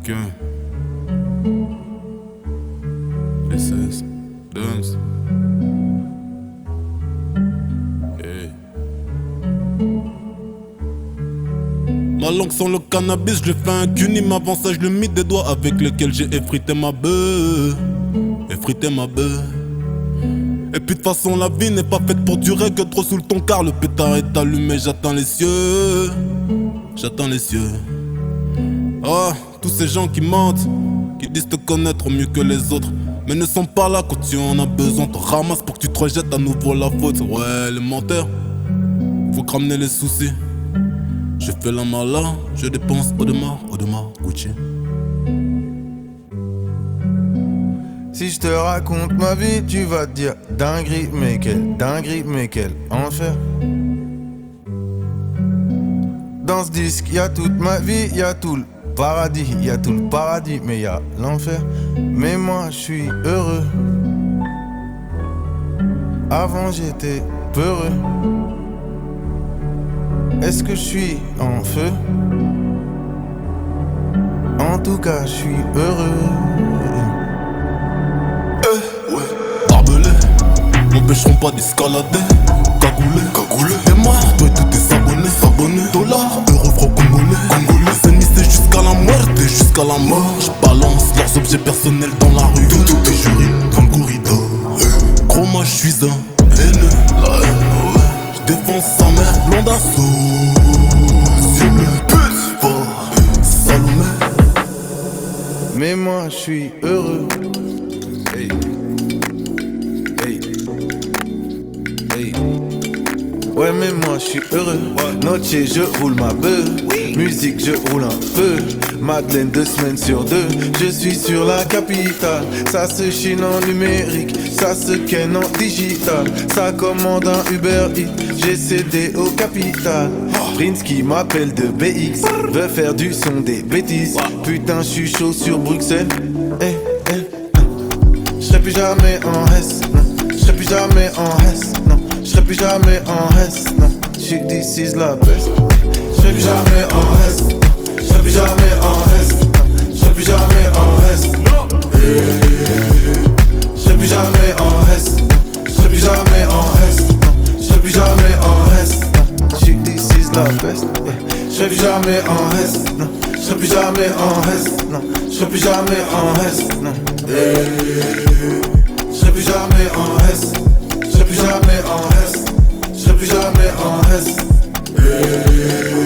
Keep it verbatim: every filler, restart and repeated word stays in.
Requin. S S. Dance. Hey. Ma langue sans le cannabis, je fais un cuni, m'avance, je le mis des doigts avec lesquels j'ai effrité ma beuh. Effrité ma beuh. Et puis de façon la vie n'est pas faite pour durer que trop sous le ton car le pétard est allumé, j'atteins les cieux. J'atteins les cieux. Ah, tous ces gens qui mentent, qui disent te connaître mieux que les autres, mais ne sont pas là quand tu en as besoin. Te ramasse pour que tu te rejettes à nouveau la faute. Ouais, les menteurs, faut que ramener les soucis. Je fais la malin, je dépense Audemars, Audemars, Gucci. Si je te raconte ma vie, tu vas te dire dinguerie, mais quelle dinguerie, mais quel enfer. Dans ce disque, y'a toute ma vie, y'a tout le paradis, y'a tout le paradis, mais y'a l'enfer. Mais moi, je suis heureux. Avant, j'étais peureux. Est-ce que je suis en feu? En tout cas, je suis heureux. Eh, ouais. Barbelé, m'empêcheront pas d'escalader. Cagoulé, cagoulé. Et moi, toi et tous tes abonnés, abonnés. Dollars, euros, francs congolais, congolais. C'est c'est jusqu'à la muerte, jusqu'à la mort. Je balance leurs objets personnels dans la rue. Tout, tout est juré dans le corridor. Eh. Gros, moi, je suis un haineux. La haine, ouais. Je défonce sa mère, blondasso. Mais moi je suis heureux. Hey. Hey. Hey. Ouais mais moi je suis heureux. Noche je roule ma beuh. Musique je roule un peu. Madeleine deux semaines sur deux. Je suis sur la capitale. Ça se chine en numérique. Ça se ken en digital. Ça commande un Uber Eats. J'ai cédé au capital. Prince qui m'appelle de B X veut faire du son des bêtises. Putain j'suis chaud sur Bruxelles. Eh eh J'serai plus jamais en S. J'serai plus jamais en S. Non. J'serai plus jamais en S. Non. J'suis this is la best. J'serai plus jamais en S. J'serai plus jamais en S. J'serai plus jamais en S. J'serai plus jamais en S. J'serai plus jamais en S. J'serai plus jamais en S. J'suis this is la best. J'serai plus jamais en S. Non. J'serai plus jamais en S. Non. J'serai plus jamais en S. Non. J'serai plus jamais en S. J'serai plus jamais en S. J'serai plus jamais en S.